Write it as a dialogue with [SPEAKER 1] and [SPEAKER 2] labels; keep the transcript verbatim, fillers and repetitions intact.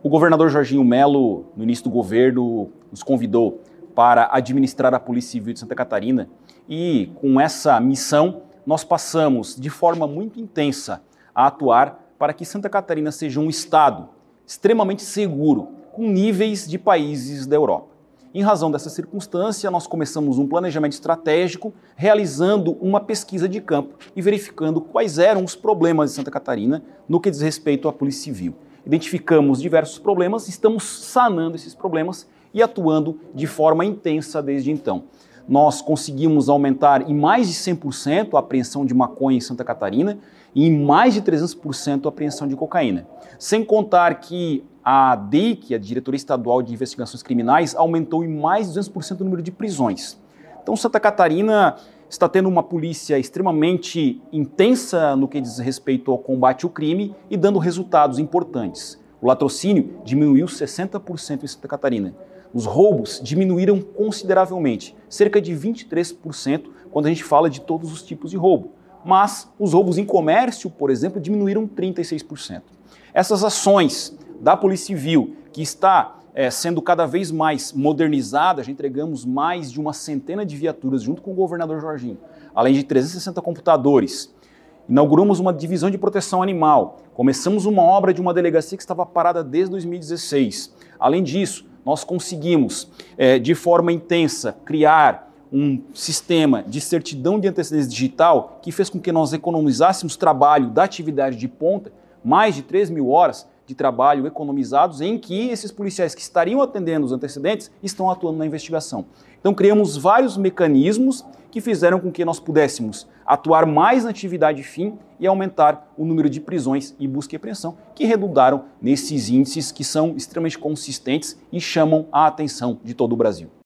[SPEAKER 1] O governador Jorginho Melo, no início do governo, nos convidou para administrar a Polícia Civil de Santa Catarina e, com essa missão, nós passamos de forma muito intensa a atuar para que Santa Catarina seja um estado extremamente seguro, com níveis de países da Europa. Em razão dessa circunstância, nós começamos um planejamento estratégico, realizando uma pesquisa de campo e verificando quais eram os problemas de Santa Catarina no que diz respeito à Polícia Civil. Identificamos diversos problemas, estamos sanando esses problemas e atuando de forma intensa desde então. Nós conseguimos aumentar em mais de cem por cento a apreensão de maconha em Santa Catarina e em mais de trezentos por cento a apreensão de cocaína. Sem contar que a D I C, a Diretoria Estadual de Investigações Criminais, aumentou em mais de duzentos por cento o número de prisões. Então Santa Catarina está tendo uma polícia extremamente intensa no que diz respeito ao combate ao crime e dando resultados importantes. O latrocínio diminuiu sessenta por cento em Santa Catarina. Os roubos diminuíram consideravelmente, cerca de vinte e três por cento quando a gente fala de todos os tipos de roubo. Mas os roubos em comércio, por exemplo, diminuíram trinta e seis por cento. Essas ações da Polícia Civil, que está é, sendo cada vez mais modernizada, já entregamos mais de uma centena de viaturas junto com o governador Jorginho, além de trezentos e sessenta computadores. Inauguramos uma divisão de proteção animal, começamos uma obra de uma delegacia que estava parada desde dois mil e dezesseis. Além disso, nós conseguimos, é, de forma intensa, criar um sistema de certidão de antecedência digital que fez com que nós economizássemos trabalho da atividade de ponta, mais de três mil horas de trabalho economizados em que esses policiais que estariam atendendo os antecedentes estão atuando na investigação. Então criamos vários mecanismos que fizeram com que nós pudéssemos atuar mais na atividade fim e aumentar o número de prisões e busca e apreensão, que redundaram nesses índices que são extremamente consistentes e chamam a atenção de todo o Brasil.